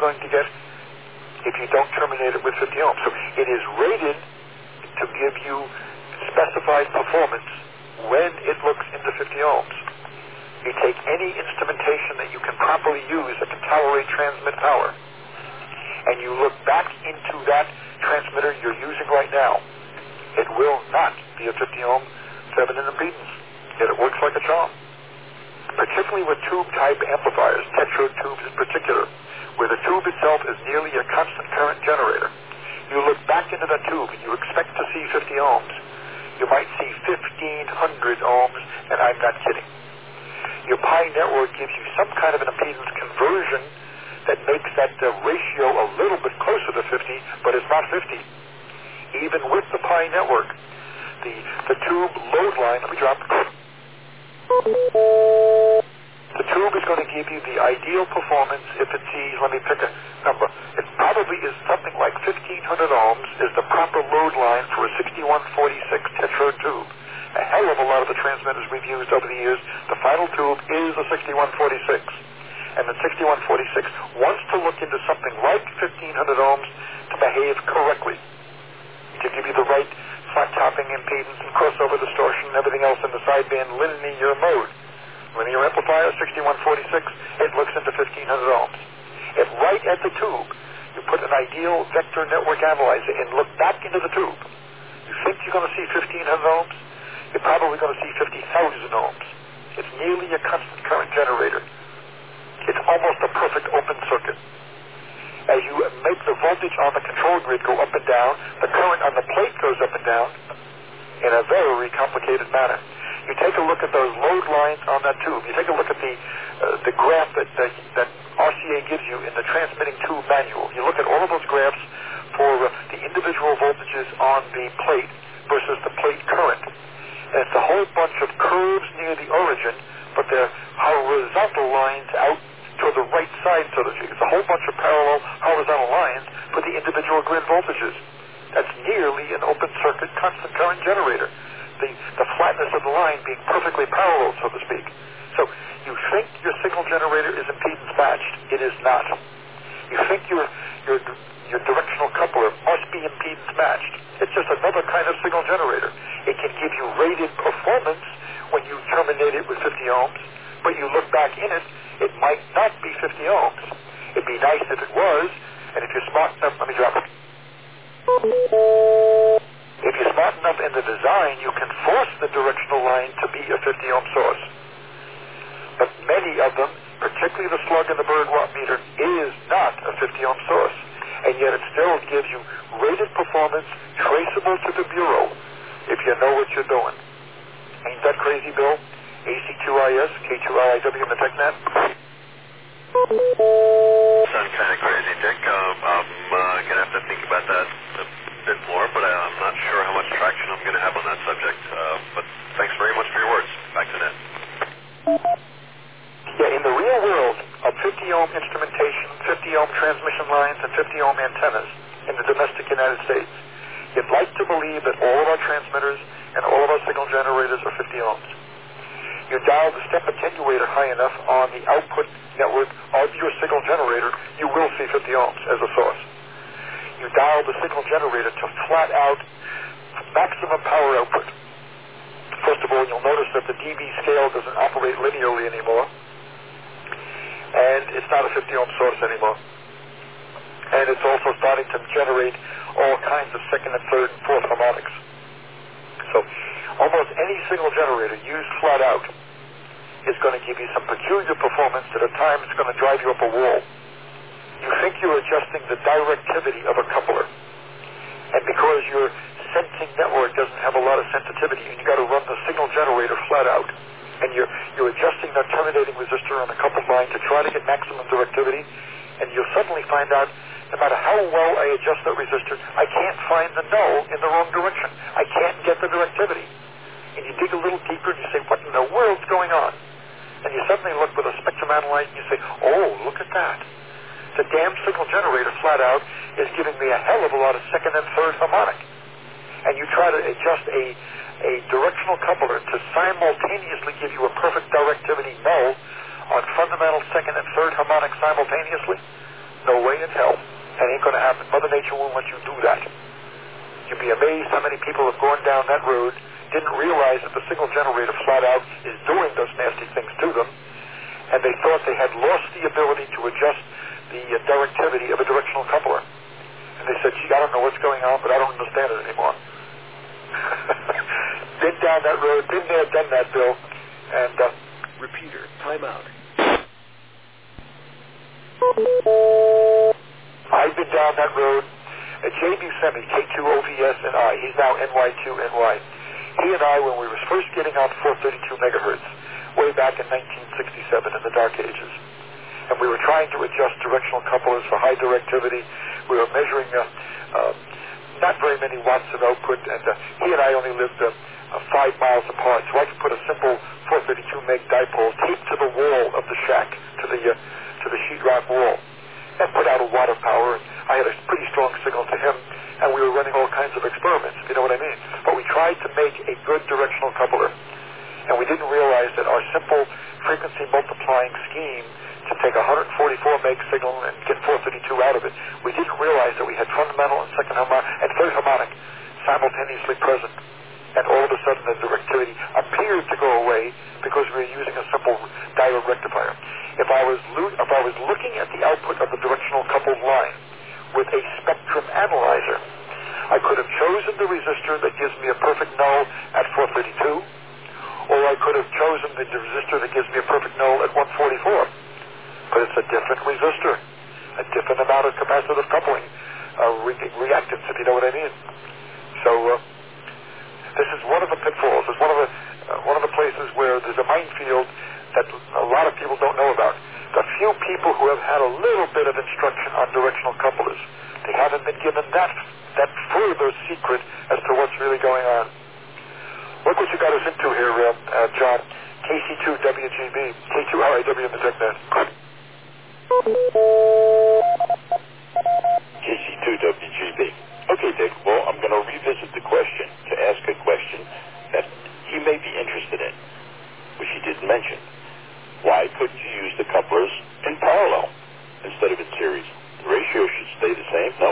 going to get if you don't terminate it with 50 ohms. So it is rated to give you specified performance when it looks into 50 ohms. You take any instrumentation that you can properly use that can tolerate transmit power, and you look back into that transmitter you're using right now. It will not be a 50 ohm Thevenin impedance, yet it works like a charm. Particularly with tube-type amplifiers, tetrode tubes in particular, where the tube itself is nearly a constant current generator. You look back into that tube and you expect to see 50 ohms. You might see 1,500 ohms, and I'm not kidding. Your Pi network gives you some kind of an impedance conversion that makes that ratio a little bit closer to 50, but it's not 50. Even with the Pi network, the tube load line, let me drop. The tube is going to give you the ideal performance if it sees, let me pick a number. It probably is something like 1,500 ohms is the proper load line for a 6146 tetrode tube. A hell of a lot of the transmitters we've used over the years, the final tube is a 6146. And the 6146 wants to look into something like 1,500 ohms to behave correctly, to give you the right flat-topping impedance and crossover distortion and everything else in the sideband linear mode. Linear amplifier, 6146, it looks into 1,500 ohms. If right at the tube you put an ideal vector network analyzer and look back into the tube, you think you're going to see 1,500 ohms? You're probably going to see 50,000 ohms. It's nearly a constant current generator. It's almost a perfect open circuit. As you make the voltage on the control grid go up and down, the current on the plate goes up and down in a very complicated manner. You take a look at those load lines on that tube. You take a look at the graph that RCA gives you in the transmitting tube manual. You look at all of those graphs for the individual voltages on the plate versus the plate current. And it's a whole bunch of curves near the origin, but they're horizontal lines out to the right side, so to speak. It's a whole bunch of parallel horizontal lines for the individual grid voltages. That's nearly an open circuit constant current generator. The flatness of the line being perfectly parallel, so to speak. So you think your signal generator is impedance matched. It is not. You think your directional coupler must be impedance matched. It's just another kind of signal generator. It can give you rated performance when you terminate it with 50 ohms, but you look back in it, it might not be 50 ohms. It'd be nice if it was, and if you're smart enough, let me drop it. If you're smart enough in the design, you can force the directional line to be a 50 ohm source. But many of them, particularly the slug and the bird watt meter, is not a 50 ohm source. And yet it still gives you rated performance traceable to the bureau if you know what you're doing. Ain't that crazy, Bill? AC2IS, K2IIW in the TechNet? Sounds kind of crazy, Dick. I'm going to have to think about that a bit more, but I'm not sure how much traction I'm going to have on that subject. But thanks very much for your words. Back to Ned. Yeah, in the real world of 50 ohm instrumentation, 50 ohm transmission lines, and 50 ohm antennas in the domestic United States, you'd like to believe that all of our transmitters and all of our signal generators are 50 ohms. You dial the step attenuator high enough on the output network of your signal generator, you will see 50 ohms as a source. You dial the signal generator to flat out maximum power output. First of all, you'll notice that the dB scale doesn't operate linearly anymore, and it's not a 50 ohm source anymore. And it's also starting to generate all kinds of second and third and fourth harmonics. So almost any signal generator used flat out is going to give you some peculiar performance that at times it's going to drive you up a wall. You think you're adjusting the directivity of a coupler, and because your sensing network doesn't have a lot of sensitivity, and you got to run the signal generator flat out, and you're adjusting that terminating resistor on the coupled line to try to get maximum directivity, and you'll suddenly find out no matter how well I adjust that resistor, I can't find the null in the wrong direction. I can't get the directivity. And you dig a little deeper and you say, what in the world's going on? And you suddenly look with a spectrum analyzer and you say, oh, look at that. The damn signal generator flat out is giving me a hell of a lot of second and third harmonic. And you try to adjust a directional coupler to simultaneously give you a perfect directivity null on fundamental second and third harmonic simultaneously? No way in going to happen. Mother Nature won't let you do that. You'd be amazed how many people have gone down that road, didn't realize that the signal generator flat out is doing those nasty things to them, and they thought they had lost the ability to adjust the directivity of a directional coupler. And they said, gee, I don't know what's going on, but I don't understand it anymore. Been down that road, been there, done that, Bill. And, repeater, timeout. I've been down that road. Jay Buscemi, K2OVS and I, he's now NY2NY. He and I, when we were first getting out 432 megahertz, way back in 1967 in the dark ages, and we were trying to adjust directional couplers for high directivity. We were measuring not very many watts of output, and he and I only lived 5 miles apart, so I could put a simple 432 meg dipole taped to the wall of the shack, to the sheetrock wall, and put out a watt of power. And I had a pretty strong signal to him, and we were running all kinds of experiments, if you know what I mean. But we tried to make a good directional coupler, and we didn't realize that our simple frequency multiplying scheme to take a 144 meg signal and get 432 out of it, we didn't realize that we had fundamental and second harmonic and third harmonic simultaneously present. And all of a sudden the directivity appeared to go away because we were using a simple diode rectifier. If I was looking at the output of the directional coupled line with a spectrum analyzer, I could have chosen the resistor that gives me a perfect null at 432, or I could have chosen the resistor that gives me a perfect null at 144. But it's a different resistor, a different amount of capacitive coupling, reactance, if you know what I mean. So this is one of the pitfalls. It's one of the places where there's a minefield that a lot of people don't know about. The few people who have had a little bit of instruction on directional couplers, they haven't been given that further secret as to what's really going on. Look what you got us into here, John. KC2WGB, K2RIW in the TechNet. KC2WGB. Okay, Dick, well, I'm going to revisit the question to ask a question that he may be interested in, which he didn't mention. Why couldn't you use the couplers in parallel instead of in series? The ratio should stay the same, no?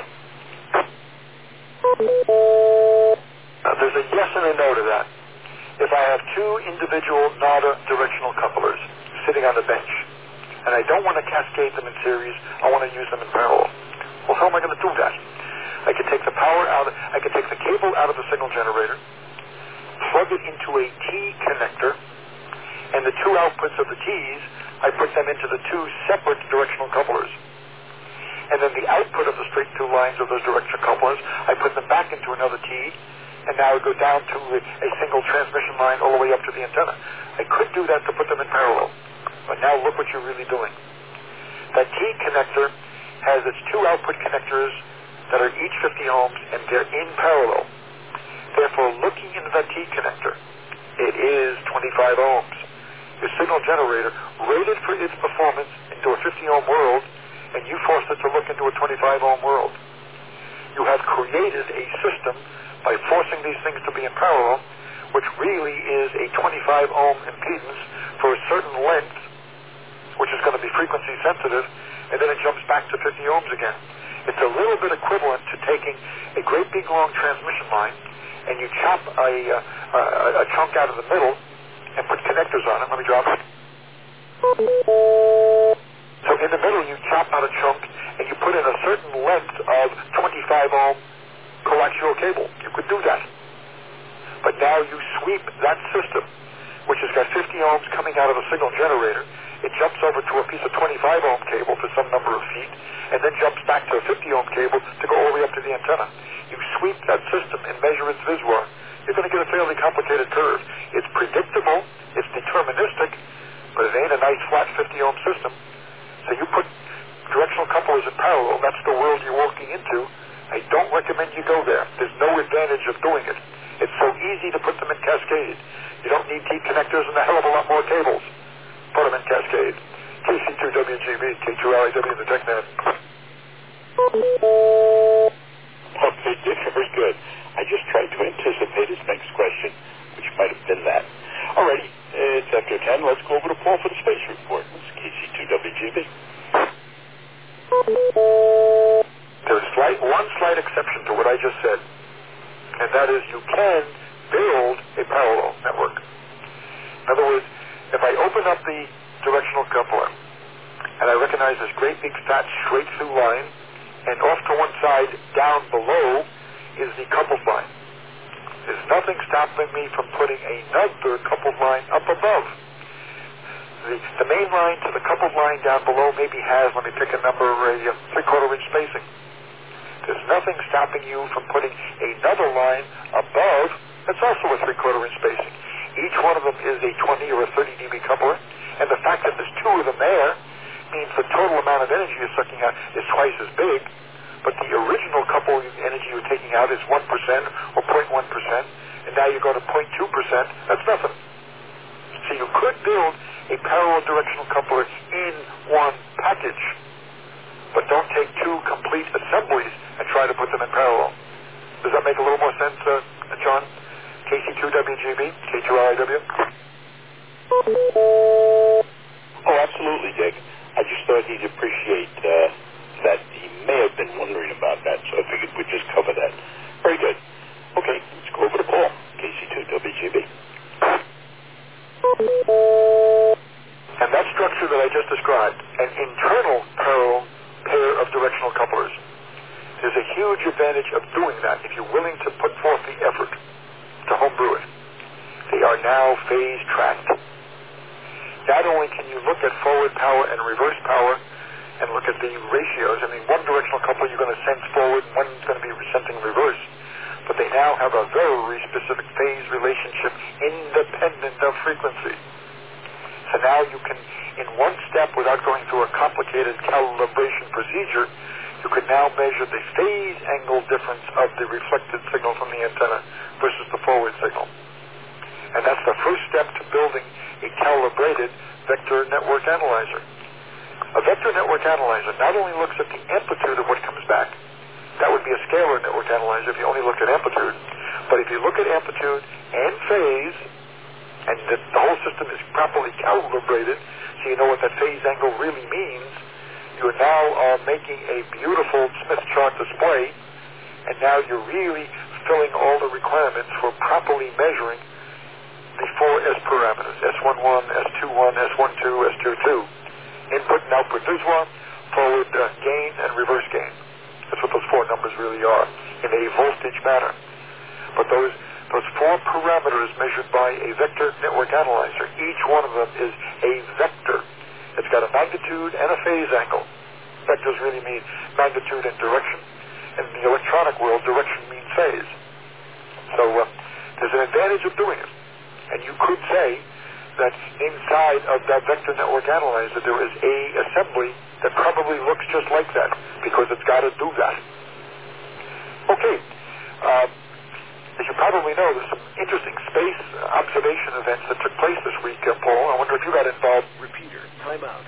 There's a yes and a no to that. If I have two individual NADA directional couplers sitting on the bench, and I don't want to cascade them in series, I want to use them in parallel. Well, how am I going to do that? I can take the power out, I can take the cable out of the signal generator, plug it into a T connector, and the two outputs of the T's, I put them into the two separate directional couplers. And then the output of the straight two lines of those directional couplers, I put them back into another T, and now I go down to a single transmission line all the way up to the antenna. I could do that to put them in parallel. But now look what you're really doing. That T connector has its two output connectors that are each 50 ohms, and they're in parallel. Therefore, looking into that T connector, it is 25 ohms. Your signal generator rated for its performance into a 50 ohm world, and you forced it to look into a 25 ohm world. You have created a system by forcing these things to be in parallel, which really is a 25 ohm impedance for a certain length, which is going to be frequency sensitive, and then it jumps back to 50 ohms again. It's a little bit equivalent to taking a great big long transmission line and you chop a chunk out of the middle and put connectors on it. Let me drop it. So in the middle you chop out a chunk and you put in a certain length of 25 ohm coaxial cable. You could do that. But now you sweep that system, which has got 50 ohms coming out of a signal generator. It jumps over to a piece of 25 ohm cable for some number of feet, and then jumps back to a 50 ohm cable to go all the way up to the antenna. You sweep that system and measure its VISWAR. You're going to get a fairly complicated curve. It's predictable, it's deterministic, but it ain't a nice flat 50 ohm system. So you put directional couplers in parallel, that's the world you're walking into. I don't recommend you go there. There's no advantage of doing it. It's so easy to put them in cascade. You don't need T connectors and a hell of a lot more cables. Put them in cascade. KC2WGB, K2LIW in the TechNet. Okay, Dick, very good. I just tried to anticipate his next question, which might have been that. Alrighty, it's after 10. Let's go over to Paul for the space report. This is KC2WGB. There's one slight exception to what I just said, and that is you can build a parallel network. In other words, if I open up the directional coupler and I recognize this great big fat straight through line, and off to one side down below is the coupled line. There's nothing stopping me from putting another coupled line up above. The main line to the coupled line down below maybe has, let me pick a number, a 3/4 inch spacing. There's nothing stopping you from putting another line above that's also a 3/4 inch spacing. Each one of them is a 20 or a 30 dB coupler, and the fact that there's two of them there means the total amount of energy you're sucking out is twice as big, but the original coupling energy you're taking out is 1% or 0.1%, and now you go to 0.2%, that's nothing. So you could build a parallel directional coupler in one package, but don't take two complete assemblies and try to put them in parallel. Does that make a little more sense, John? KC2WGB, K2RIW? Oh, absolutely, Dick. I just thought he'd appreciate that he may have been wondering about that, so I figured we'd just cover that. Very good. Okay, let's go over to Paul, KC2WGB. And that structure that I just described, an internal parallel pair of directional couplers, there's a huge advantage of doing that if you're willing to put forth the effort to homebrew it. They are now phase tracked. Not only can you look at forward power and reverse power and look at the ratios, I mean, one directional coupler you're going to sense forward, one's going to be sensing reverse, but they now have a very specific phase relationship independent of frequency. So now you can, in one step, without going through a complicated calibration procedure, you can now measure the phase angle difference of the reflected signal from the antenna versus the forward signal. And that's the first step to building a calibrated vector network analyzer. A vector network analyzer not only looks at the amplitude of what comes back, that would be a scalar network analyzer if you only looked at amplitude, but if you look at amplitude and phase, and the whole system is properly calibrated, so you know what that phase angle really means, you are now making a beautiful Smith chart display, and now you're really filling all the requirements for properly measuring the four S parameters, S11, S21, S12, S22. Input and output newswire, forward gain, and reverse gain. That's what those four numbers really are in a voltage manner. But those four parameters measured by a vector network analyzer, each one of them is a vector. It's got a magnitude and a phase angle. Vectors really mean magnitude and direction. In the electronic world, direction means phase. So there's an advantage of doing it. And you could say that inside of that vector network analyzer there is a assembly that probably looks just like that because it's got to do that. Okay. As you probably know, there's some interesting space observation events that took place this week, Paul. I wonder if you got involved. Repeater, timeout.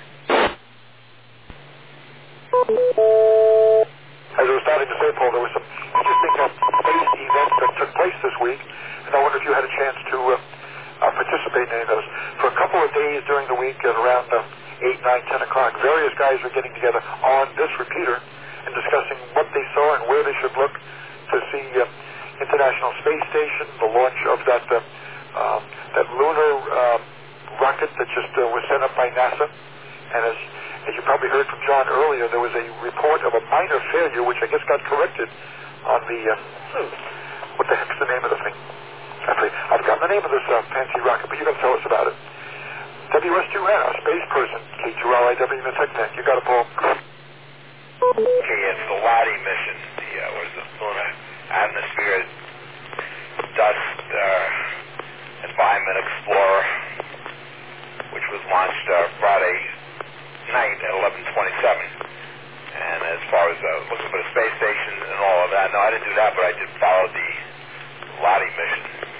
As I was starting to say, Paul, there were some interesting space events that took place this week, and I wonder if you had a chance to participate in any of those. For a couple of days during the week at around 8, 9, 10 o'clock, various guys were getting together on this repeater and discussing what they saw and where they should look to see International Space Station, the launch of that lunar rocket that just was sent up by NASA. And as you probably heard from John earlier, there was a report of a minor failure, which I guess got corrected on the, what the heck's the name of the thing? I've got the name of this fancy rocket, but you got to tell us about it. WS2N, a space person, K2RIW in the Tech Tank. You got it, Paul. Okay, it's the LADI mission. Was the Lunar Atmosphere Dust Environment Explorer, which was launched Friday night at 11:27. And as far as looking for the space station and all of that, no, I didn't do that, but I did follow the LADI mission.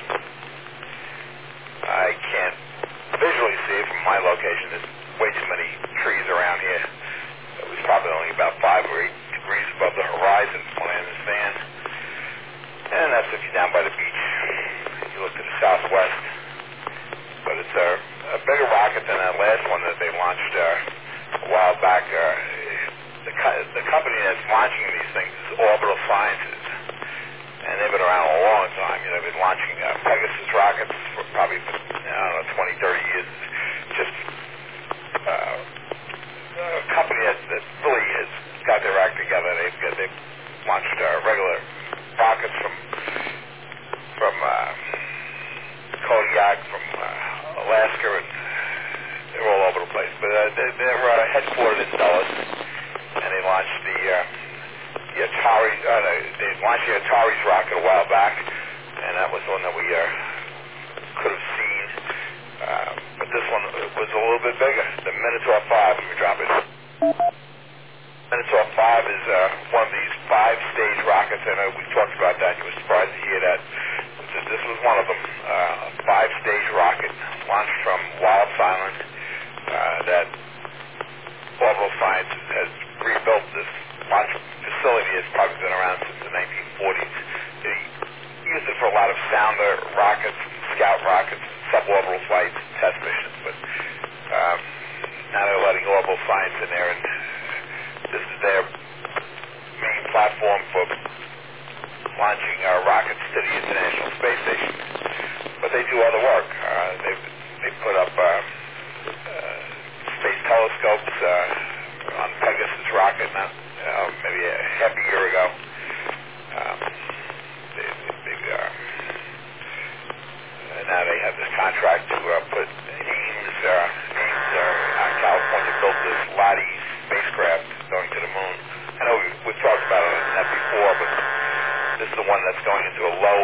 I can't visually see it from my location. There's way too many trees around here. It was probably only about 5 or 8 degrees above the horizon from what I understand. And that's if you're down by the beach. You look to the southwest. But it's a bigger rocket than that last one that they launched a while back. The company that's launching these things is Orbital Sciences. And they've been around a long time. You know, they've been launching Pegasus rockets for probably, 20, 30 years. Just a company that really has got their act together. They've launched regular rockets from Kodiak, from Alaska, and they're all over the place. But they're headquartered in Dulles, and they launched the Atari. They launched the Atari's rocket a while back, and that was one that we could have seen. But this one was a little bit bigger. The Minotaur 5, we drop it. Minotaur 5 is one of these 5-stage rockets. I know we talked about that. You were surprised to hear that. This was one of them. A 5-stage rocket launched from Wallops Island that Orbital Sciences has rebuilt. This launch facility has probably been around since the 1940s. They used it for a lot of sounder rockets, scout rockets, suborbital flights, test missions. But now they're letting Orbital Science in there, and this is their main platform for launching rockets to the International Space Station. But they do other work. They put up space telescopes on Pegasus rocket maybe a half a year ago. Now they have this contract to put Ames California built this LADI spacecraft going to the moon. I know we've talked about that before, but this is the one that's going into a low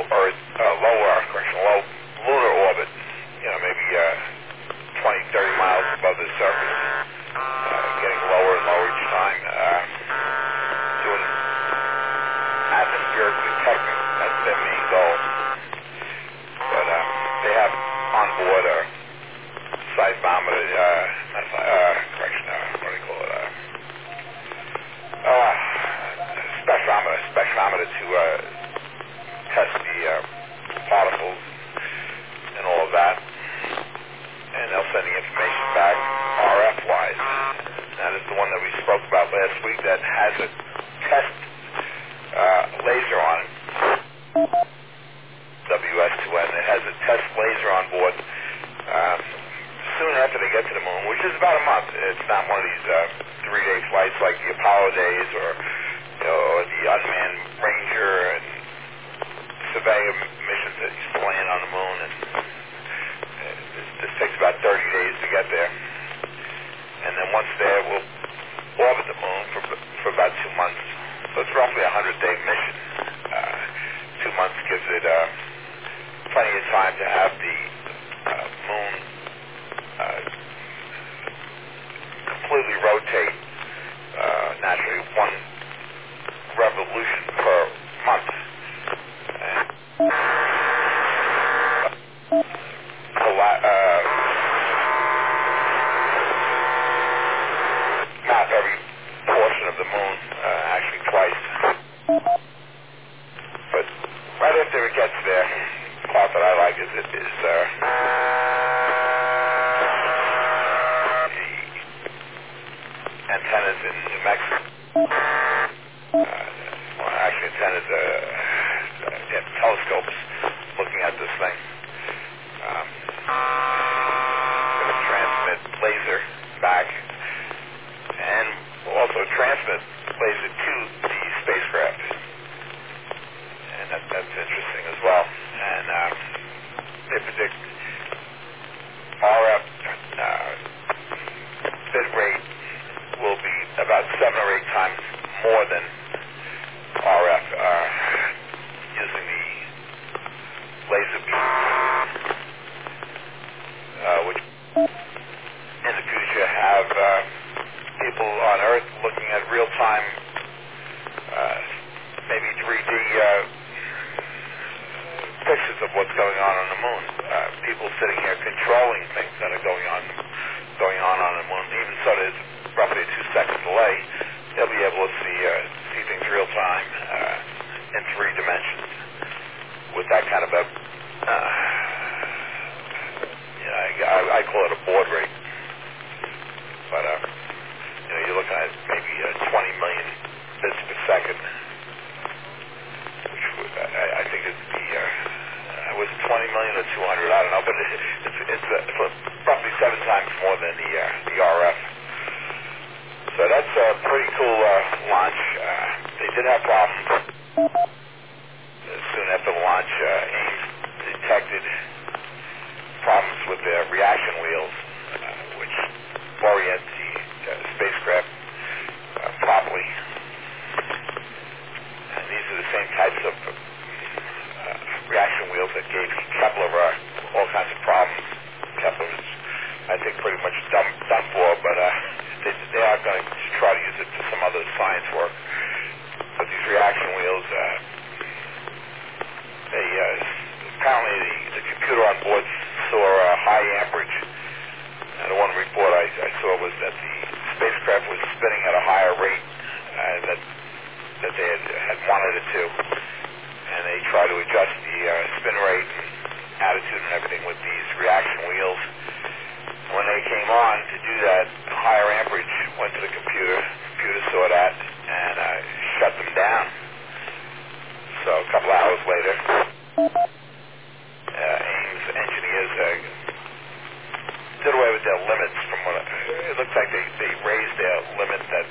lunar orbit, maybe 20, 30 miles above the surface, getting lower and lower each time, doing atmospheric detecting. That's their main goal. But they have on board a seismometer, what do you call it? Spectrometer to test the particles and all of that. And they'll send the information back RF-wise. That is the one that we spoke about last week that has a test laser on it. WS2N. It has a test laser on board soon after they get to the moon, which is about a month. It's not one of these 3-day flights like the Apollo days or the unmanned Ranger and Surveyor missions that used to land on the moon. And this takes about 30 days to get there. And then once there, we'll orbit the moon for about 2 months. So it's roughly a 100-day mission. 2 months gives it plenty of time to have the moon completely rotate naturally one revolution per month. And map every portion of the moon actually twice. But right after it gets there, the part that I like is the antennas in New Mexico. Actually antennas, telescopes looking at this thing. Going to transmit laser back and also transmit laser to the spacecraft. And that's interesting as well. And they predict RF bit rate will be about 7 or 8 times more than RF using the laser beam, which in the future have people on Earth looking at real-time, maybe 3D pictures of what's going on the moon. People sitting here controlling things that are going on the moon. Even so, there's roughly a 2-second delay. They'll be able to see things real time in 3 dimensions with that kind of a I call it a baud rate. But you're looking at maybe 20 million bits launch. They did have problems. Soon after the launch, Ames detected problems with their reaction wheels, which orient the spacecraft properly. And these are the same types of reaction wheels that gave Kepler all kinds of problems. Kepler was, I think, pretty much done for, but they are going to try to use it for some other science work. But these reaction wheels, they apparently the computer on board saw a high amperage. And the one report I saw was that the spacecraft was spinning at a higher rate that they had wanted it to. And they try to adjust the spin rate and attitude and everything with these reaction wheels. When they came on to do that, higher amperage went to the computer. The computer saw that and shut them down. So a couple hours later, Ames engineers did away with their limits. It looks like they raised their limit that,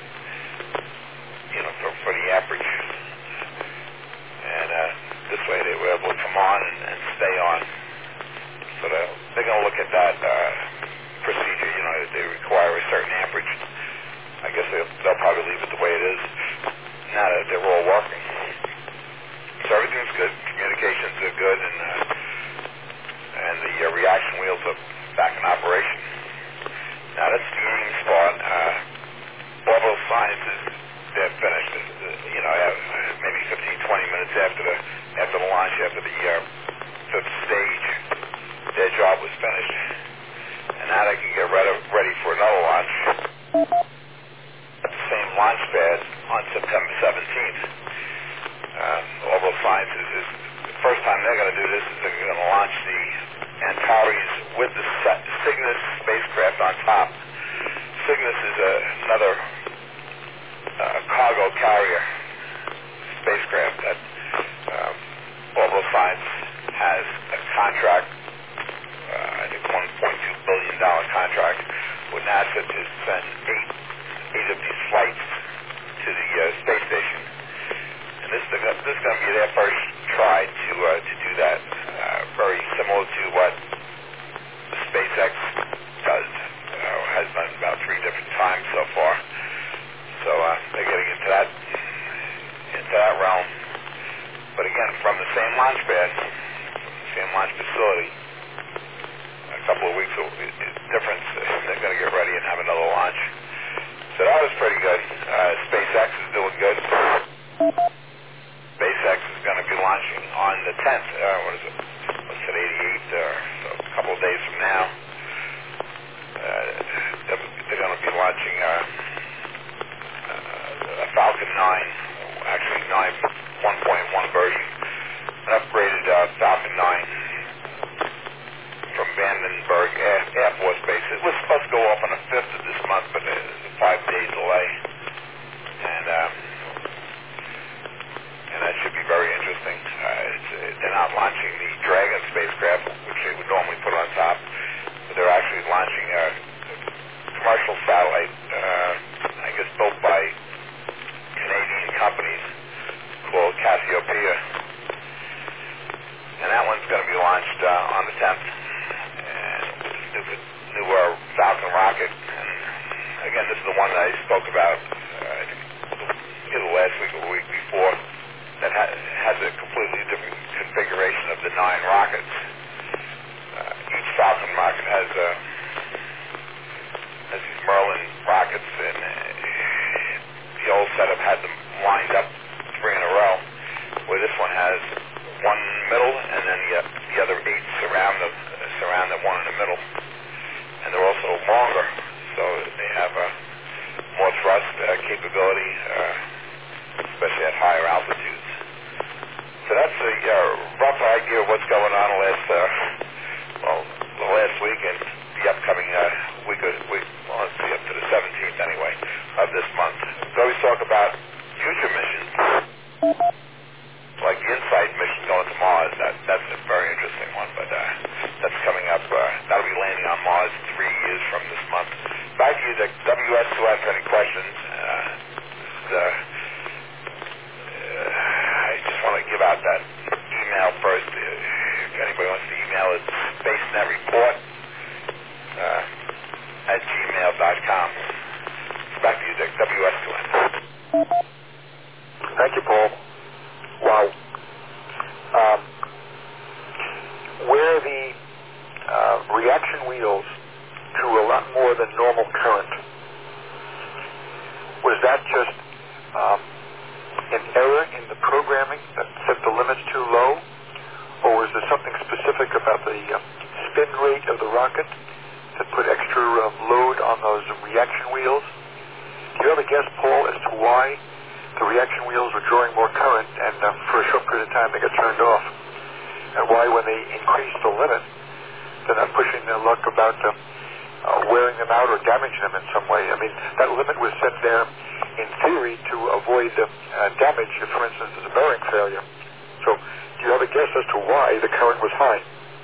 for the amperage. And this way they were able to come on and stay on. So they're going to look at that procedure, they require a certain amperage. I guess they'll probably leave it the way it is now that they're all working. So everything's good. Communications are good, and the reaction wheels are back in operation. Now that's the Ames part. Orbital Sciences, they're finished. Maybe 15, 20 minutes after the launch, after the fifth stage, their job was finished. And now they can get ready for another launch at the same launch pad on September 17th. Orbital Sciences is the first time they're going to do this is they're going to launch the Antares with the Cygnus spacecraft on top. Cygnus is another cargo carrier spacecraft that Orbital Science has a contract, I think $1.2 billion contract with NASA to send eight of these flights to the space station. And this is going to be their first try to do that. Very similar to what SpaceX does, has done about 3 different times so far. So they're getting into that realm. But again, from the same launch pad, from the same launch facility, a couple of weeks difference, they're going to get ready and have another launch. So that was pretty good. SpaceX is doing good. SpaceX is going to be launching on the 10th. What's it, 88th, so a couple of days from now. They're going to be launching a Falcon 9, actually 1.1 version, an upgraded Falcon 9 from Vandenberg Air Force Base. It was supposed to go off on the 5th of this month, but there's a 5-day delay. And that should be very interesting. They're not launching the Dragon spacecraft, which they would normally put on top, but they're actually launching a commercial satellite, I guess built by Canadian companies called Cassiopeia. And that one's going to be launched on the 10th. And with new Falcon rocket. And again, this is the one that I spoke about either last week or the week before, that has a completely different configuration of the 9 rockets. Each Falcon rocket has these Merlin rockets, and the old setup had them lined up 3 in a row, where this one has one middle, and then the other 8 surround the one in the middle. And they're also longer, so they have more thrust capability, especially at higher altitudes. So that's a rough idea of what's going on the last week and the upcoming week, let's see, up to the 17th anyway, of this month. We always talk about future missions, like the InSight mission going to Mars. That's a very interesting one, but that's coming up. That'll be landing on Mars 3 years from this month. Back to you, WS, who has any questions. Thank you, Paul. Wow. Where the reaction wheels drew a lot more than normal current, was that just an error in the programming that set the limits too low? Or was there something specific about the spin rate of the rocket that put extra load on those reaction wheels? Do you have a guess, Paul, as to why the reaction wheels were drawing more current and for a short period of time they got turned off? And why, when they increased the limit, they're not pushing their luck about wearing them out or damaging them in some way? I mean, that limit was set there in theory to avoid damage if, for instance, there's a bearing failure. So do you have a guess as to why the current was high?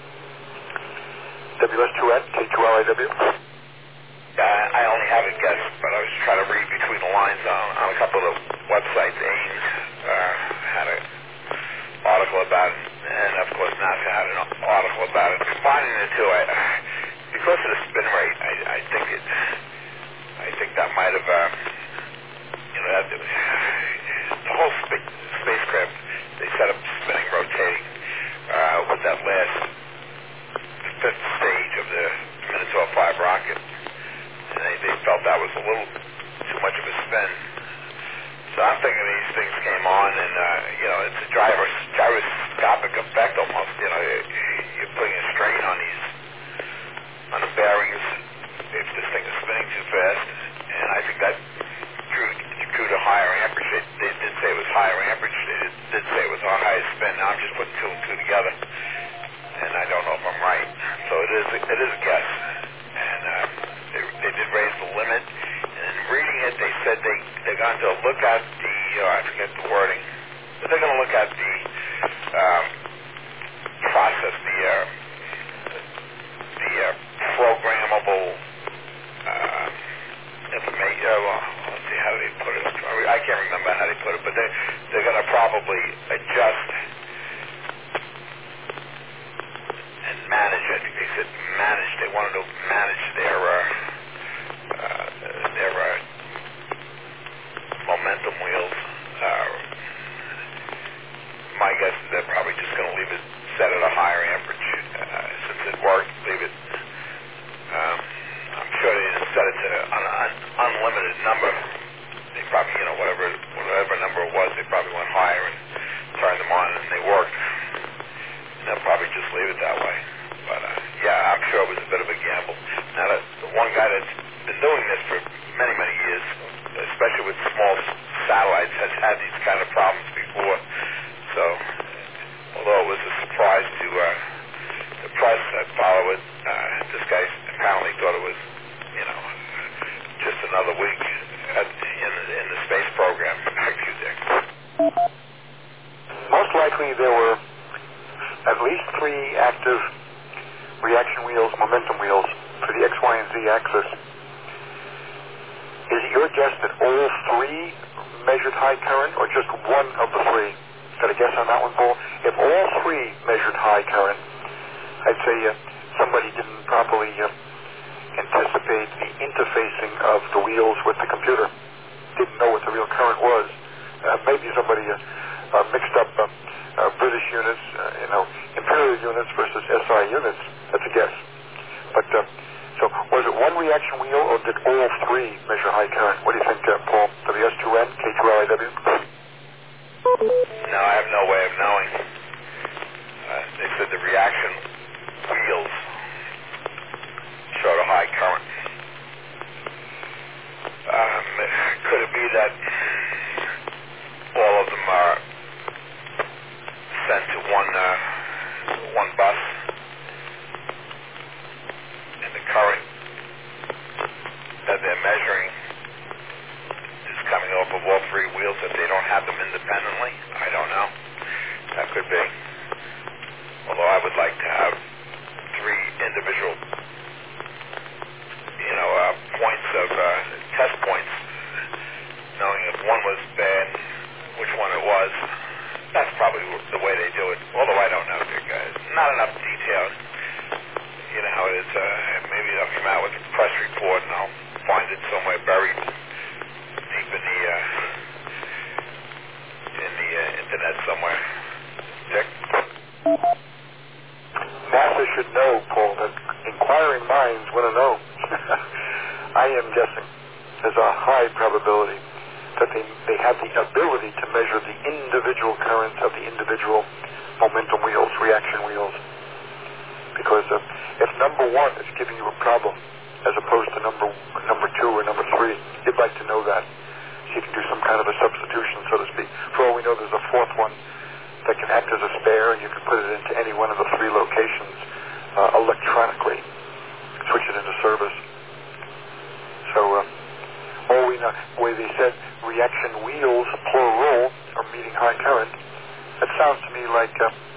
WS2N, K2LIW? I only have a guess, but I was trying to read between the lines on a couple of the websites. Ames had an article about it, and of course NASA had an article about it. Combining the two, because of the spin rate, I think that might have, the whole spacecraft, they set up spinning, rotating with that last fifth stage of the Minotaur 5 rocket. And they felt that was a little too much of a spin. So I'm thinking these things came on, and it's a gyroscopic effect almost. You're putting a strain on the bearings if this thing is spinning too fast, and I think that drew to higher amperage. They did say it was higher amperage. They did say it was our highest spin. Now I'm just putting two and two together, and I don't know if I'm right. So it is a guess, and they did raise the limit. And reading it, they said they're going to look at the I forget the wording, but they're going to look at the process, the programmable information. Let's see, how do they put it? I can't remember how they put it, but they're going to probably adjust and manage. I think they said manage. They wanted to manage their momentum wheels. My guess is they're probably just going to leave it set at a higher amperage since it worked. Leave it. I'm sure they didn't set it to an unlimited number. They probably, whatever number it was, they probably went higher and turned them on, and they worked. And they'll probably just leave it that way. But yeah, I'm sure it was a bit of a gamble. Now, the one guy that's been doing this for many, many years, especially with small satellites, has had these kind of problems before. So, although it was a surprise to the press that followed it, this guy apparently thought it was, just another week in the space program. Back to you, Dick. Most likely there were at least 3 active reaction wheels, momentum wheels for the X, Y, and Z axis. Is it your guess that all 3 measured high current, or just one of the 3? Got a guess on that one, Paul? If all 3 measured high current, I'd say somebody didn't properly anticipate the interfacing of the wheels with the computer. Didn't know what the real current was. Maybe somebody mixed up British units, Imperial units versus SI units. That's a guess. But so was it one reaction wheel, or did all 3 measure high current? What do you think, Paul? WS2N, K2LIW? No, I have no way of knowing. They said the reaction wheels showed a high current. Could it be that all of them are sent to one bus, and the current that they're measuring is coming off of all 3 wheels, that they don't have them independently? I don't know. That could be. Although I would like to have 3 individual points of test points, knowing if one was bad, which one it was. That's probably the way they do it. Although I don't know, guys. Not enough details. You know how it is. Maybe they'll come out with a press report, and I'll find it somewhere buried deep in the measure the individual currents of the individual momentum wheels, reaction wheels. Because if number one is giving you a problem, as opposed to number two or number three, you'd like to know that. So you can do some kind of a substitution, so to speak. For all we know, there's a fourth one that can act as a spare, and you can put it into any one of the three locations electronically, switch it into service. So all we know, the way they said reaction wheels, plural, are meeting high current, that sounds to me like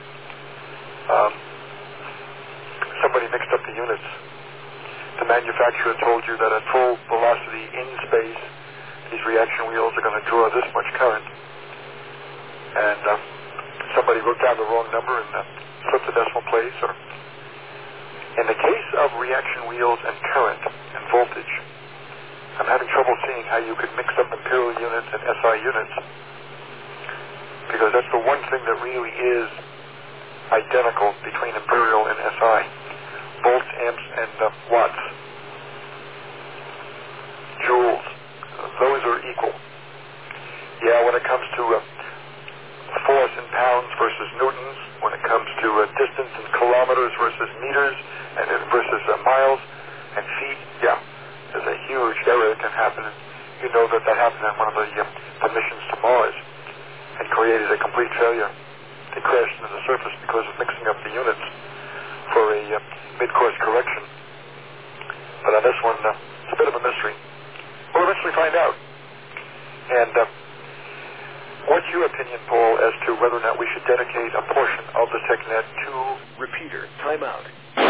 somebody mixed up the units. The manufacturer told you that at full velocity in space, these reaction wheels are going to draw this much current, and somebody wrote down the wrong number and flipped the decimal place. Or in the case of reaction wheels and current and voltage, I'm having trouble seeing how you could mix up imperial units and SI units, because that's the one thing that really is identical between imperial and SI. Volts, amps, and watts. Joules. Those are equal. Yeah, when it comes to force in pounds versus newtons, when it comes to distance in kilometers versus meters, and versus miles and feet, yeah, there's a huge error that can happen. You know that happened on one of the missions to Mars and created a complete failure. They crashed into the surface because of mixing up the units for a mid-course correction. But on this one, it's a bit of a mystery. We'll eventually find out. And what's your opinion, Paul, as to whether or not we should dedicate a portion of the TechNet to... Repeater, timeout.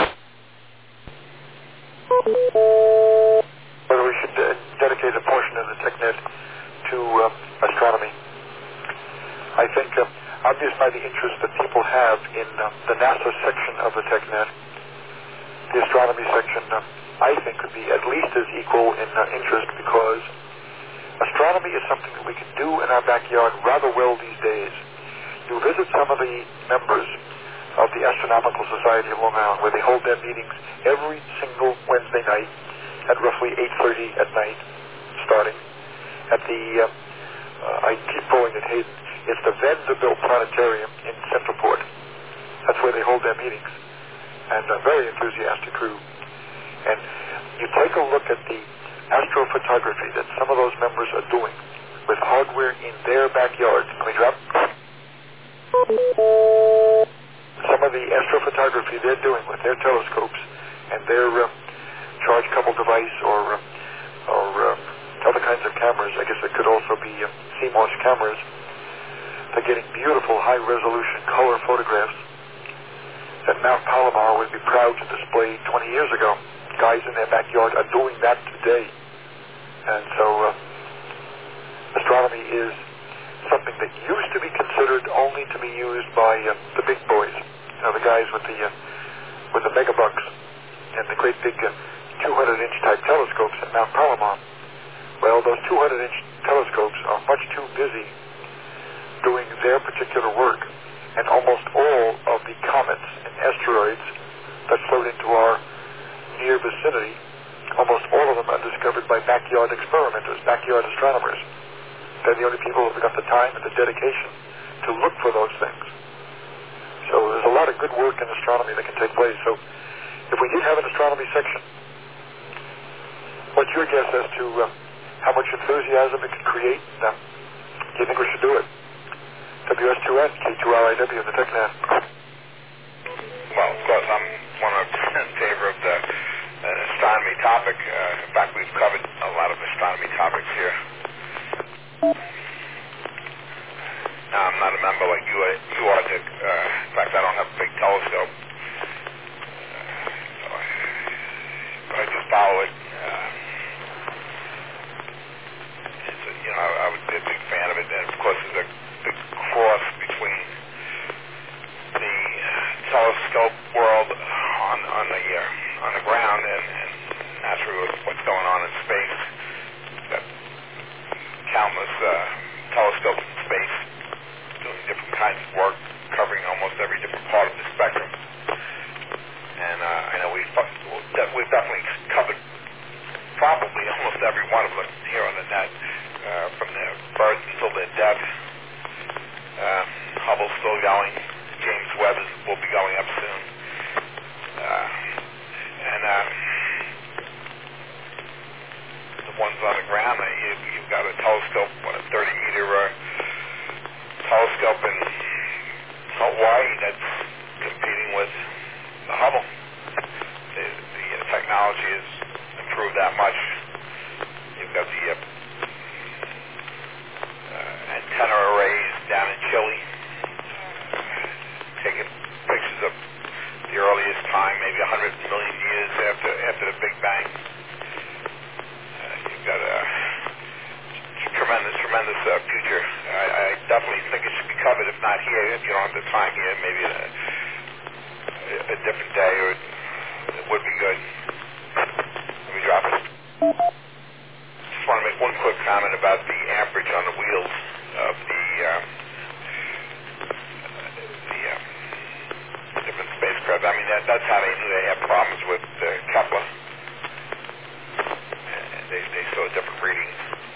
Whether we should dedicate a portion of the TechNet to astronomy. I think, obvious by the interest that people have in the NASA section of the TechNet, the astronomy section, I think, could be at least as equal in interest, because astronomy is something that we can do in our backyard rather well these days. You visit some of the members of the Astronomical Society of Long Island, where they hold their meetings every single Wednesday night at roughly 8:30 at night, starting at the, I keep calling it Hayden, it's the Vanderbilt Planetarium in Centralport. That's where they hold their meetings. And a very enthusiastic crew. And you take a look at the astrophotography that some of those members are doing with hardware in their backyard. Can we drop? Some of the astrophotography they're doing with their telescopes and their charge couple device or other kinds of cameras. I guess it could also be CMOS cameras. They're getting beautiful high-resolution color photographs that Mount Palomar would be proud to display 20 years ago. Guys in their backyard are doing that today. And so astronomy is something that used to be considered only to be used by the big boys, the guys with the megabucks and the great big 200-inch type telescopes at Mount Palomar. Well, those 200-inch telescopes are much too busy doing their particular work, and almost all of the comets and asteroids that float into our near vicinity, almost all of them are discovered by backyard experimenters, backyard astronomers. They're the only people who've got the time and the dedication to look for those things. So there's a lot of good work in astronomy that can take place. So if we did have an astronomy section, what's your guess as to how much enthusiasm it could create? Do you think we should do it? WS2N, K2RIW, and the TechNet. Well, of course, I'm 100% in favor of the astronomy topic. In fact, we've covered a lot of astronomy topics here. Now, I'm not a member like you are, Dick. In fact, I don't have a big telescope. So I just follow it. I would be a big fan of it. And, of course, there's a big cross between the telescope world on the ground and naturally what's going on in space. Got countless telescopes in space doing different kinds of work, covering almost every different part of the spectrum. And I know we've definitely covered not here, if you don't have the time here, maybe a different day, or it would be good. Let me drop it. Just want to make one quick comment about the amperage on the wheels of the different spacecraft. I mean, that's how they knew they had problems with Kepler. They saw different readings.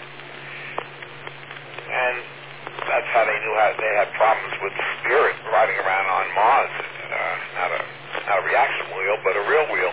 And that's how they knew they had problems with Spirit riding around on Mars. Not a reaction wheel, but a real wheel.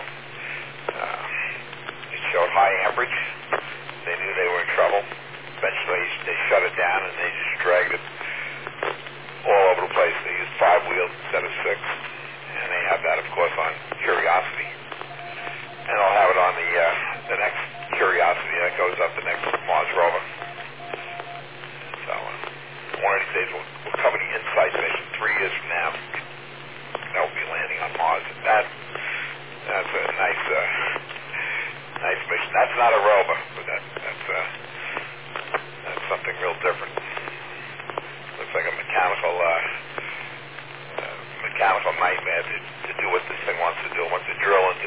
It showed high amperage. They knew they were in trouble. Eventually, they shut it down and they just dragged it all over the place. They used 5 wheels instead of 6. And they have that, of course, on Curiosity. And I'll have it on the next Curiosity that goes up the next Mars rover. So one of these days we'll cover the InSight mission 3 years from now. That will be landing on Mars. That's a nice mission. That's not a rover, but that's something real different. Looks like a mechanical nightmare to do what this thing wants to do. It wants to drill into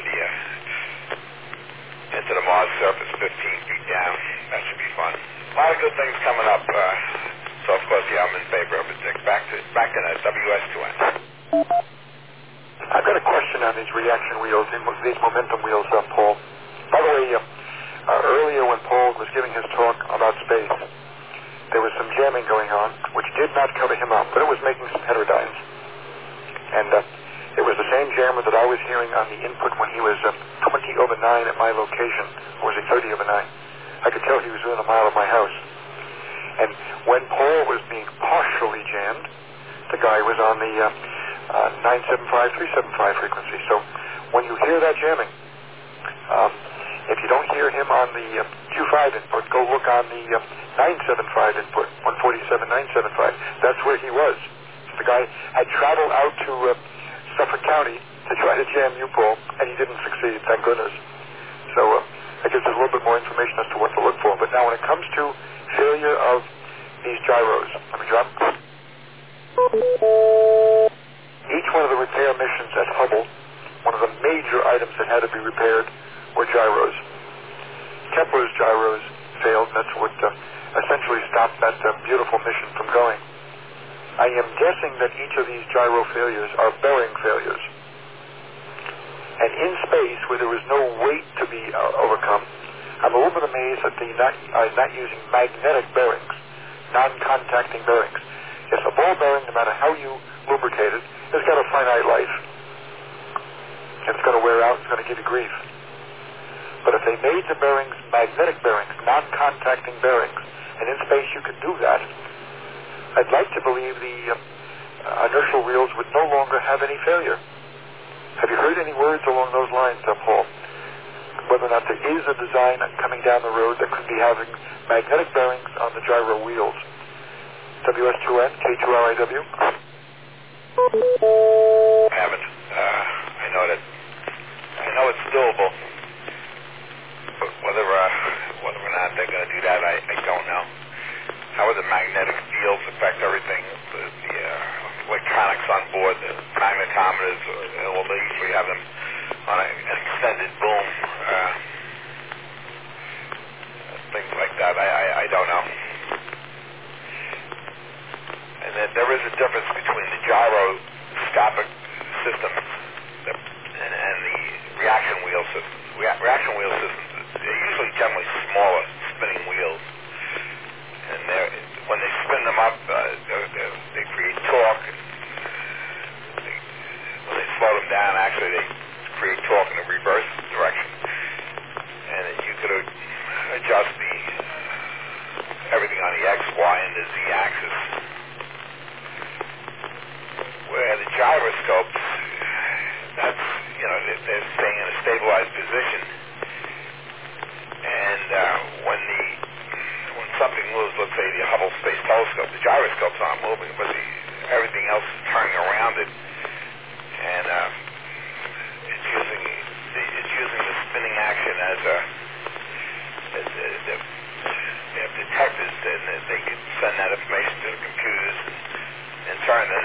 the Mars surface 15 feet down. That should be fun. A lot of good things coming up. So of course, yeah, I'm in favor of it, Dick. Back to WS2N. I've got a question on these reaction wheels, these momentum wheels, Paul. By the way, earlier when Paul was giving his talk about space, there was some jamming going on, which did not cover him up, but it was making some heterodynes. And it was the same jammer that I was hearing on the input when he was 20 over 9 at my location, or was it 30 over 9? I could tell he was within a mile of my house. And when Paul was being partially jammed, the guy was on the 975-375 frequency. So when you hear that jamming, if you don't hear him on the Q5 input, go look on the 975 input, 147-975. That's where he was. The guy had traveled out to Suffolk County to try to jam you, Paul, and he didn't succeed, thank goodness. So I guess there's a little bit more information as to what to look for. But now when it comes to failure of these gyros, let me drop. Each one of the repair missions at Hubble, one of the major items that had to be repaired were gyros. Kepler's gyros failed, and that's what essentially stopped that beautiful mission from going. I am guessing that each of these gyro failures are bearing failures. And in space, where there is no weight to be overcome, I'm a little bit amazed that they're not using magnetic bearings, non-contacting bearings. Yes, a ball bearing, no matter how you lubricate it, has got a finite life. And it's going to wear out, it's going to give you grief. But if they made the bearings magnetic bearings, non-contacting bearings, and in space you could do that, I'd like to believe the inertial wheels would no longer have any failure. Have you heard any words along those lines, Paul? Whether or not there is a design coming down the road that could be having magnetic bearings on the gyro wheels. WS2N, K2RIW? I haven't. I know it's doable. But whether or not they're going to do that, I don't know. How would the magnetic fields affect everything? The electronics on board, the magnetometers, well, they usually have them on an extended boom. Things like that. I don't know. And then there is a difference between the gyroscopic systems and the reaction wheel systems. Reaction wheel systems, they're usually generally smaller spinning wheels. And when they spin them up, they create torque. When they slow them down, actually they create torque in the reverse direction. And you could adjust everything on the X, Y, and the Z axis. Where the gyroscopes, that's, they're staying in a stabilized position. And when something moves, let's say the Hubble Space Telescope, the gyroscopes aren't moving, but everything else is turning around it, and it's using the spinning action as they have detectors, and they can send that information to the computers and turn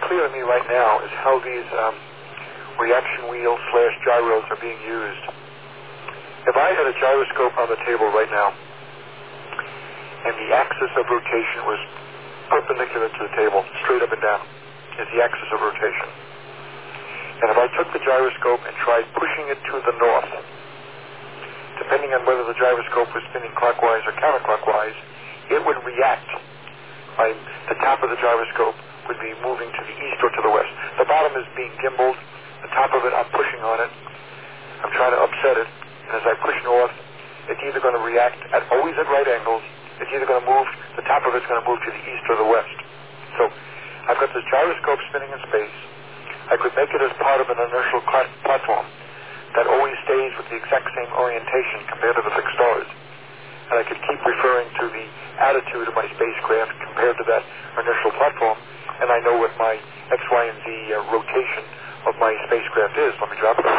clear to me right now is how these reaction wheel / gyros are being used. If I had a gyroscope on the table right now, and the axis of rotation was perpendicular to the table, straight up and down, is the axis of rotation. And if I took the gyroscope and tried pushing it to the north, depending on whether the gyroscope was spinning clockwise or counterclockwise, it would react. The top of the gyroscope would be moving to the east or to the west. The bottom is being gimbaled. The top of it, I'm pushing on it. I'm trying to upset it. And as I push north, it's either going to react always at right angles. It's either going to move, the top of it's going to move to the east or the west. So I've got this gyroscope spinning in space. I could make it as part of an inertial platform that always stays with the exact same orientation compared to the fixed stars. And I could keep referring to the attitude of my spacecraft compared to that inertial platform, and I know what my X, Y, and Z rotation of my spacecraft is. Let me drop it.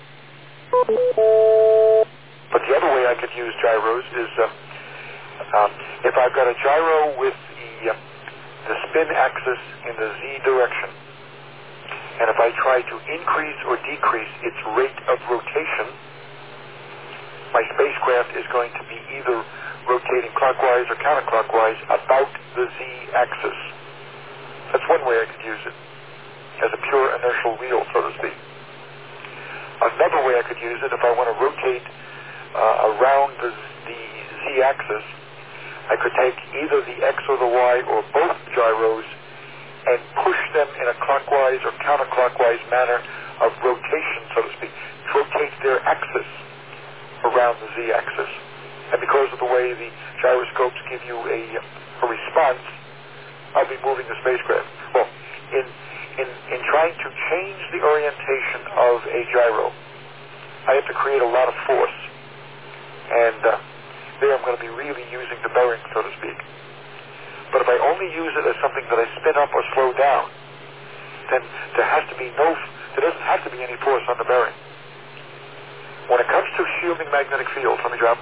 But the other way I could use gyros is if I've got a gyro with the spin axis in the Z direction, and if I try to increase or decrease its rate of rotation, my spacecraft is going to be either rotating clockwise or counterclockwise about the Z axis. That's one way I could use it, as a pure inertial wheel, so to speak. Another way I could use it, if I want to rotate around the Z axis, I could take either the X or the Y or both gyros and push them in a clockwise or counterclockwise manner of rotation, so to speak, rotate their axis around the Z-axis. And because of the way the gyroscopes give you a response, I'll be moving the spacecraft. Well, in trying to change the orientation of a gyro, I have to create a lot of force. And there I'm going to be really using the bearing, so to speak. But if I only use it as something that I spin up or slow down, then there doesn't have to be any force on the bearing. When it comes to shielding magnetic fields, let me drop.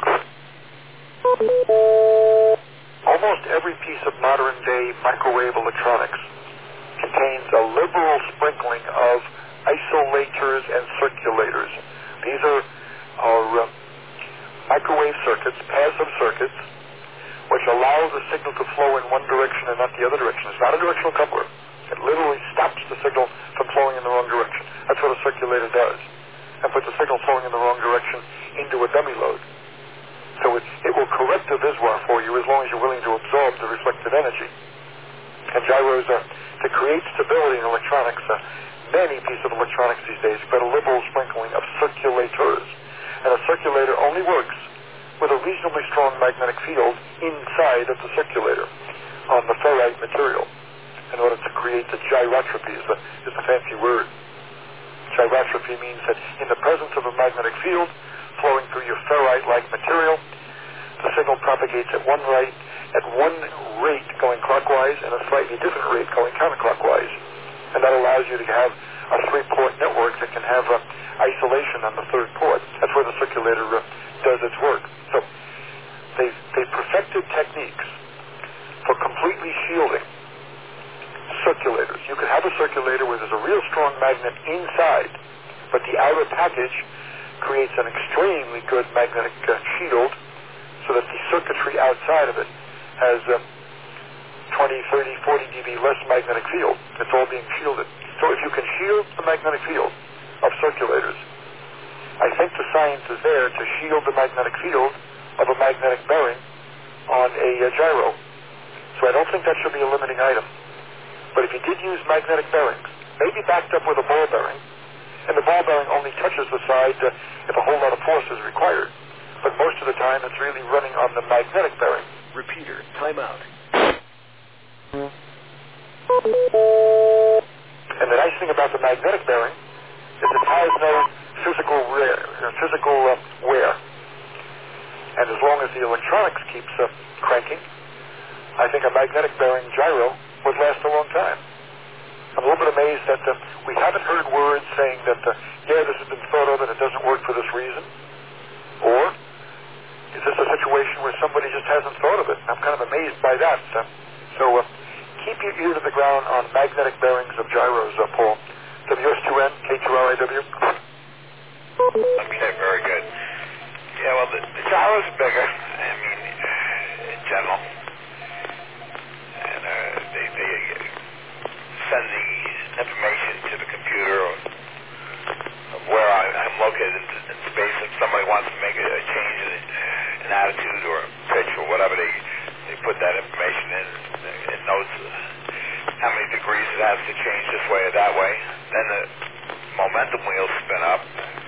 Almost every piece of modern-day microwave electronics contains a liberal sprinkling of isolators and circulators. These are microwave circuits, passive circuits, which allow the signal to flow in one direction and not the other direction. It's not a directional coupler. It literally stops the signal from flowing in the wrong direction. That's what a circulator does. And puts the signal flowing in the wrong direction into a dummy load. So it will correct the viswar for you as long as you're willing to absorb the reflected energy. And gyros to create stability in electronics, many pieces of electronics these days have got a liberal sprinkling of circulators. And a circulator only works with a reasonably strong magnetic field inside of the circulator on the ferrite material in order to create the gyrotropy is the fancy word. Gyrotropy means that in the presence of a magnetic field flowing through your ferrite-like material, the signal propagates at one rate going clockwise and a slightly different rate going counterclockwise. And that allows you to have a three-port network that can have isolation on the third port. That's where the circulator does its work. So they perfected techniques for completely shielding circulators. You could have a circulator where there's a real strong magnet inside, but the outer package creates an extremely good magnetic shield so that the circuitry outside of it has 20, 30, 40 dB less magnetic field. It's all being shielded. So if you can shield the magnetic field of circulators, I think the science is there to shield the magnetic field of a magnetic bearing on a gyro. So I don't think that should be a limiting item. But if you did use magnetic bearings, maybe backed up with a ball bearing, and the ball bearing only touches the side if a whole lot of force is required. But most of the time, it's really running on the magnetic bearing. Repeater, time out. And the nice thing about the magnetic bearing is it has no physical wear. And as long as the electronics keeps cranking, I think a magnetic bearing gyro would last a long time. I'm a little bit amazed that we haven't heard words saying that, this has been thought of and it doesn't work for this reason. Or is this a situation where somebody just hasn't thought of it? I'm kind of amazed by that. So keep get you to the ground on magnetic bearings of gyros, Paul. WS2N, K2RIW. Okay, very good. Yeah, well, the gyros are bigger, I mean, in general. And they send the information to the computer of where I'm located in space. If somebody wants to make a change in attitude or pitch or whatever, they put that information in. It knows how many degrees it has to change this way or that way. Then the momentum wheels spin up,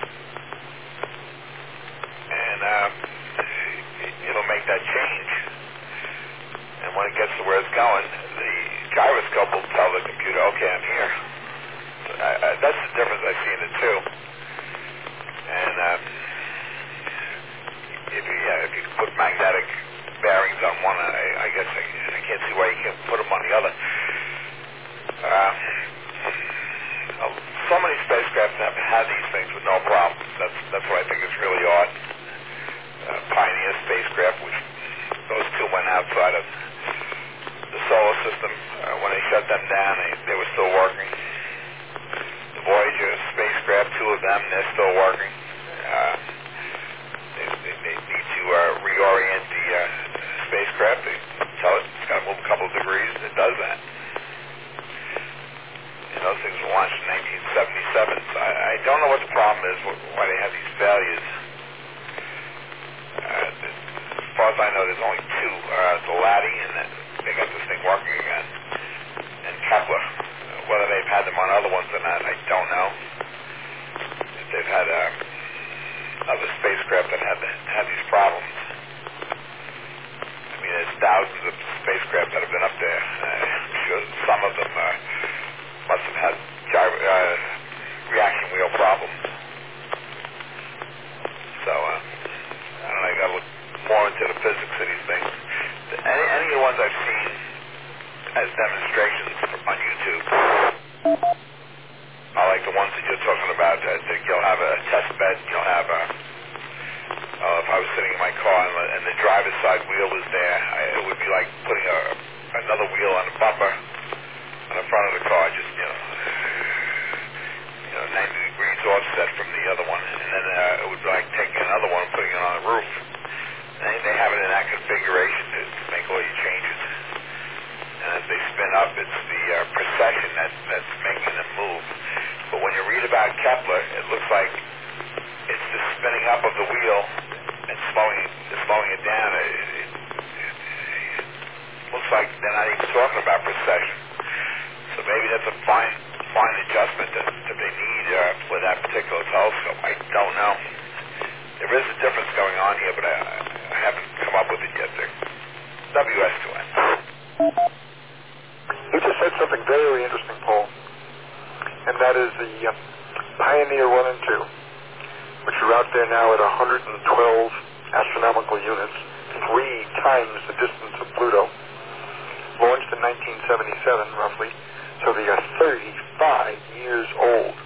and it'll make that change. And when it gets to where it's going, the gyroscope will tell the computer, okay, I'm here. That's the difference I see in the two. And if you put magnetic bearings on one, I guess I can't see why you can't put them on the other. So many spacecraft have had these things with no problem. That's what I think is really odd. Pioneer spacecraft, which those two went outside of the solar system. When they shut them down, they were still working. The Voyager spacecraft, two of them, they're still working. They need to reorient the spacecraft. They tell it it's got to move a couple of degrees, and it does that. And those things were launched in 1977. So I don't know what the problem is, why they have these failures. As far as I know, there's only two. The Lati, and then they got this thing working again. And Kepler. Whether they've had them on other ones or not, I don't know. If they've had other spacecraft that had these problems. I mean, there's thousands of spacecraft that have been up there. I'm sure some of them must have had reaction wheel problems. So, I don't know, you got to look more into the physics of these things. Any of the ones I've seen as demonstrations on YouTube, I like the ones that you're talking about. You'll have a test bed, you'll have if I was sitting in my car and the driver's side wheel was there, it would be like putting another wheel on a bumper on the front of the car, just, 90 degrees offset from the other one. And then it would be like taking another one and putting it on the roof. And they have it in that configuration to make all your changes. And as they spin up, it's the precession that's making them move. But when you read about Kepler, it looks like it's the spinning up of the wheel and slowing it down. It looks like they're not even talking about precession. So maybe that's a fine adjustment that they need with that particular telescope. I don't know. There is a difference going on here, but I haven't come up with it yet. WS2N. You just said something very interesting, Paul, and that is the Pioneer 1 and 2, which are out there now at 112 astronomical units, 3 times the distance of Pluto, launched in 1977, roughly, so they are 35 years old.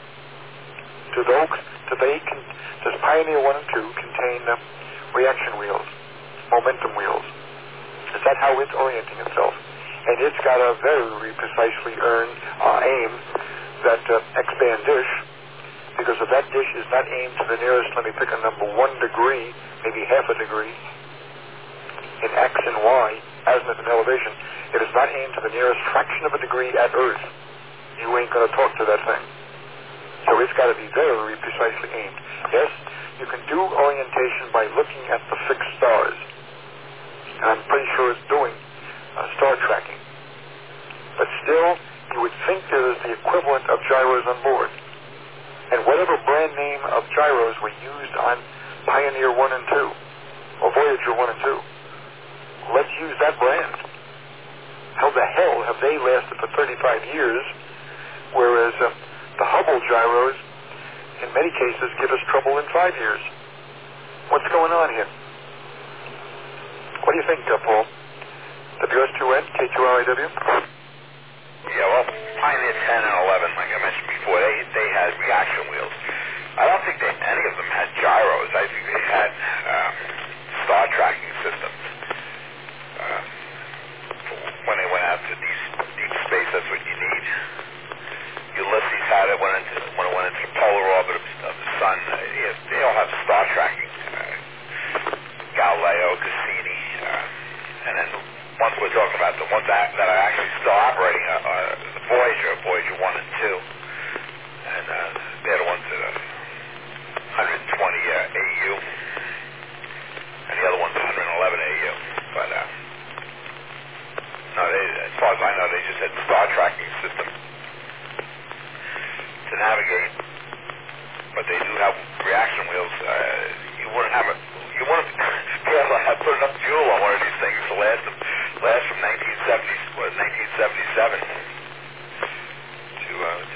Does Pioneer 1 and 2 contain reaction wheels, momentum wheels? Is that how it's orienting itself? And it's got a very precisely aimed that X-band dish, because if that dish is not aimed to the nearest, let me pick a number, 1 degree, maybe half a degree, in X and Y, azimuth and elevation, it is not aimed to the nearest fraction of a degree at Earth, you ain't going to talk to that thing. So it's got to be very precisely aimed. Yes, you can do orientation by looking at the fixed stars. And I'm pretty sure it's doing star tracking. But still, you would think there is the equivalent of gyros on board. And whatever brand name of gyros were used on Pioneer 1 and 2, or Voyager 1 and 2, let's use that brand. How the hell have they lasted for 35 years, whereas the Hubble gyros, in many cases, give us trouble in 5 years? What's going on here? What do you think, Paul? WS2N, K2RIW? Yeah, well, Pioneer 10 and 11, like I mentioned before, they had reaction wheels. I don't think any of them had gyros. I think they had star tracking systems when they went out to these deep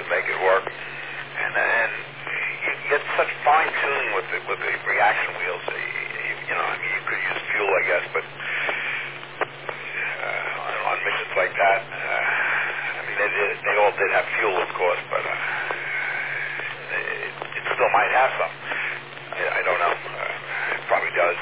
to make it work. And you get such fine tuning with the reaction wheels. You know, I mean, you could use fuel, I guess, but on missions like that, I mean, they all did have fuel, of course, but it still might have some. I don't know. It probably does.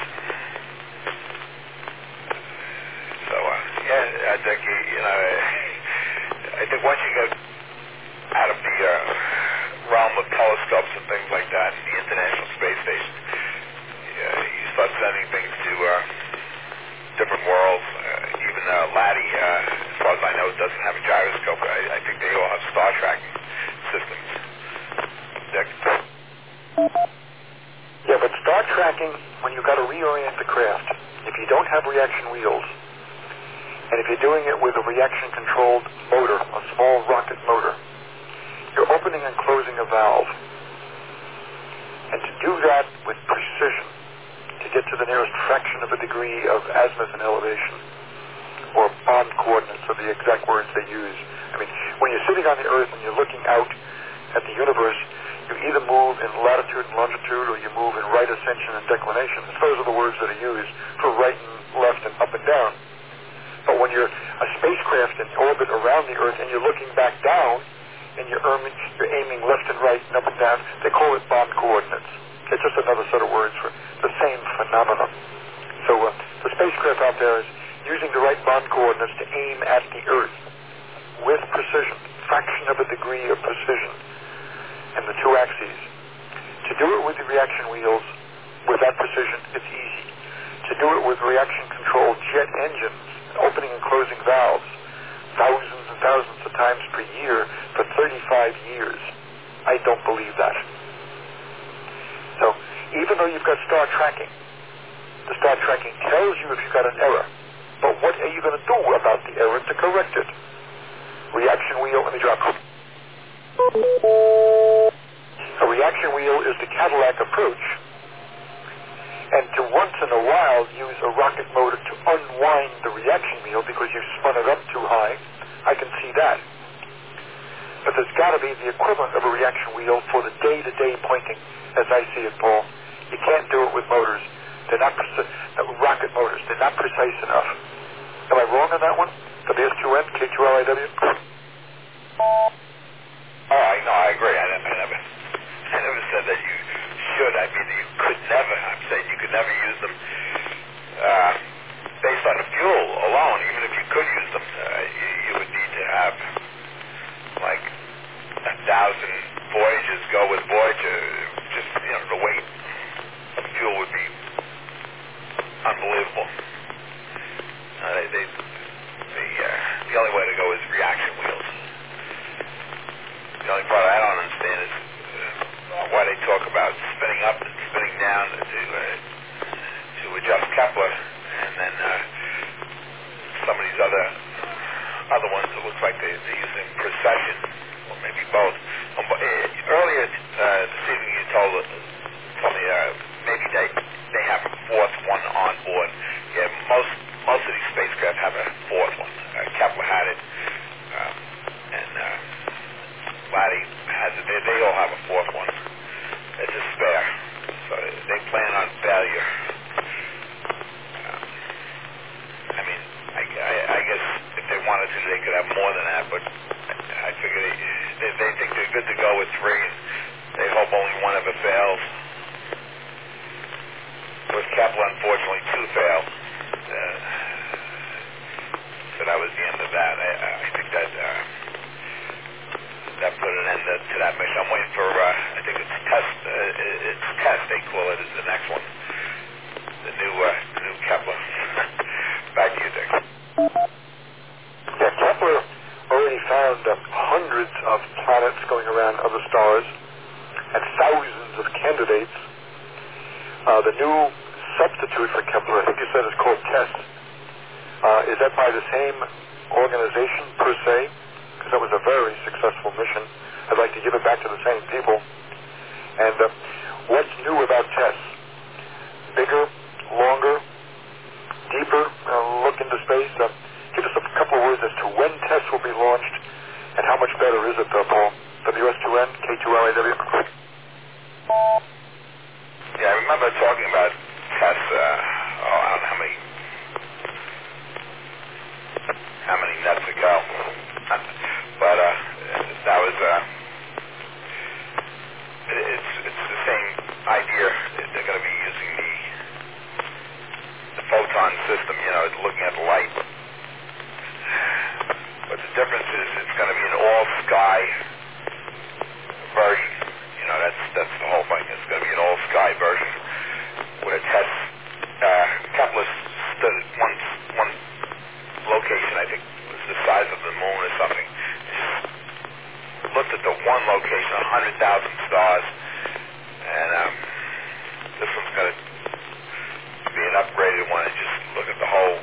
So, yeah, I think, you know, I think once you get out of the realm of telescopes and things like that, the International Space Station, you start sending things to different worlds. Even Laddie, as far as I know, doesn't have a gyroscope. I think they all have star tracking systems. Yeah, but star tracking, when you've got to reorient the craft, if you don't have reaction wheels, and if you're doing it with a reaction-controlled motor, a small rocket motor, you're opening and closing a valve. And to do that with precision, to get to the nearest fraction of a degree of azimuth and elevation, or bond coordinates are the exact words they use. I mean, when you're sitting on the Earth and you're looking out at the universe, you either move in latitude and longitude, or you move in right ascension and declination. Those are the words that are used for right and left and up and down. But when you're a spacecraft in orbit around the Earth and you're looking back down, and you're aiming left and right and up and down, they call it bond coordinates. It's just another set of words for the same phenomenon. So the spacecraft out there is using the right bond coordinates to aim at the Earth with precision, fraction of a degree of precision, and the two axes. To do it with the reaction wheels, with that precision, it's easy. To do it with reaction-controlled jet engines, opening and closing valves, thousands and thousands of times per year for 35 years, I don't believe that. So even though you've got star tracking, the star tracking tells you if you've got an error. But what are you going to do about the error to correct it? Reaction wheel, let me drop. A reaction wheel is the Cadillac approach. And to once in a while use a rocket motor to unwind the reaction wheel because you've spun it up too high, I can see that. But there's got to be the equivalent of a reaction wheel for the day-to-day pointing, as I see it, Paul. You can't do it with motors. They're not rocket motors. They're not precise enough. Am I wrong on that one? WS2N, K2LIW? I agree. I never said that you should. I mean, you could never. I'm saying you could never use them based on the fuel alone. Even if you could use them, you would need to have like 1,000 voyages go with Voyager. Just, you know, the weight of fuel would be unbelievable. The only way to go is reaction wheels. The only part I don't understand is why they talk about spinning up and spinning down to adjust Kepler, and then some of these other ones, it looks like they're using precession, or maybe both. Earlier this evening you told me maybe they have a fourth one on board. Yeah, most of these spacecraft have a fourth one. Kepler had it, and Laddie has it. They all have a fourth one. It's a spare, so they plan on failure. I mean, I guess if they wanted to, they could have more than that, but I figure they think they're good to go with 3, and they hope only one ever fails. With Kepler, unfortunately, 2 failed. So that was the end of that. I think that put an end to that mission. I'm waiting for, I think it's test, they call it, is the next one. The new Kepler. Back to you, Dick. Yeah, Kepler already found hundreds of planets going around other stars and thousands of candidates. The new substitute for Kepler, I think you said, is called TESS. Is that by the same organization per se? Because that was a very successful mission. I'd like to give it back to the same people. And what's new about TESS? Bigger, longer, deeper look into space. Give us a couple of words as to when TESS will be launched and how much better is it, Paul? WS2N, K2LAW. Yeah, I remember talking about tests, I don't know how many nuts ago. But that was, it's the same idea. They're going to be using the photon system, looking at the light. But the difference is it's going to be an all-sky version. That's the whole thing. It's going to be an all-sky version where it tests. Kepler stood at one location, I think was the size of the moon or something. Just looked at the one location, 100,000 stars, and this one's going to be an upgraded one and just look at the whole.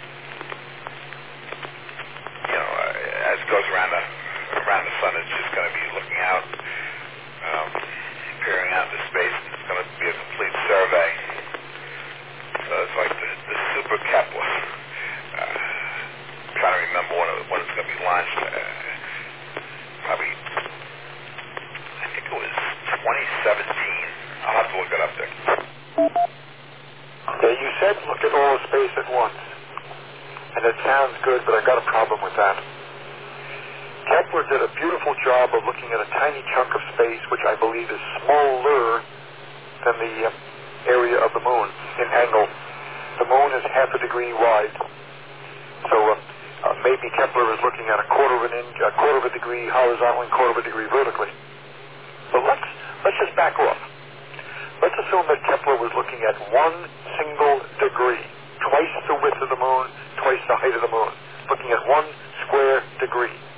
As it goes around the sun, it's just going to be looking out, peering out into space. It's going to be a complete survey. So it's like the Super Kepler. I'm trying to remember when it's going to be launched. Probably, I think it was 2017. I'll have to look it up there. Okay, you said look at all of space at once. And it sounds good, but I got a problem with that. Kepler did a beautiful job of looking at a tiny chunk of space, which I believe is smaller than the area of the moon in angle. The moon is half a degree wide. So maybe Kepler is looking at a quarter of a degree horizontally, quarter of a degree vertically. But let's just back off. Let's assume that Kepler was looking at one single degree, twice the width of the moon, twice the height of the moon, looking at one square degree.